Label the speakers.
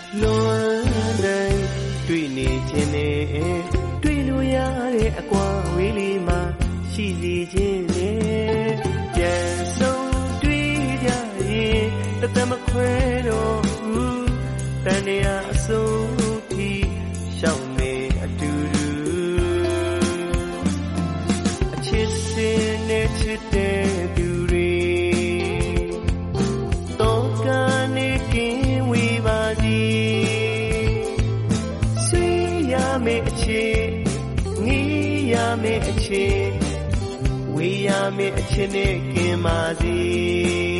Speaker 1: လွန်နိုင်တွေ့နေခြင်းနဲ့တွေ့လို့ရတဲ့အကွာဝေးလေးမှာရှိစေခြင်းနဲ့ပြန်ဆုံးတွေ့ကြရင်တသက်မခွဲတော့ဘူးတန်နေရအစိုးထိရှောင်းနေအတူတူအချစ်စင်နဲ့ချစ်တဲ့သူတွေတော့ကနေကင်းဝေးပါစီဆွေးရမယ့်အချစ်ငေးရမယ့်အချစ်ဝေးရမယ့်အချစ်နဲ့ကင်းပါစီ